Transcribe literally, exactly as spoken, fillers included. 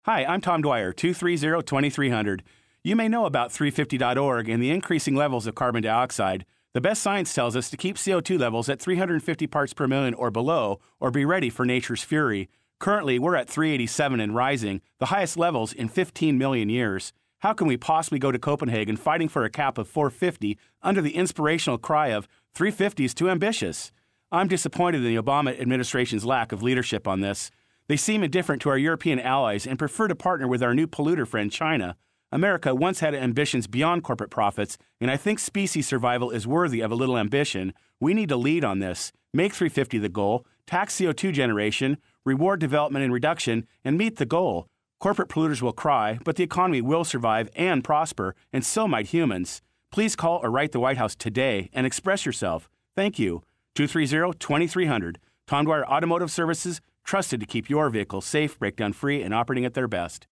Hi, I'm Tom Dwyer, two three zero, two three zero zero. You may know about three fifty dot org and the increasing levels of carbon dioxide. The best science tells us to keep C O two levels at three hundred fifty parts per million or below, or be ready for nature's fury. Currently, we're at three eighty-seven and rising, the highest levels in fifteen million years. How can we possibly go to Copenhagen fighting for a cap of four fifty under the inspirational cry of three fifty is too ambitious? I'm disappointed in the Obama administration's lack of leadership on this. They seem indifferent to our European allies and prefer to partner with our new polluter friend, China. America once had ambitions beyond corporate profits, and I think species survival is worthy of a little ambition. We need to lead on this. Make three fifty the goal, tax C O two generation, reward development and reduction, and meet the goal. Corporate polluters will cry, but the economy will survive and prosper, and so might humans. Please call or write the White House today and express yourself. Thank you. two three zero, two three zero zero. Tom Dwyer Automotive Services, trusted to keep your vehicle safe, breakdown-free, and operating at their best.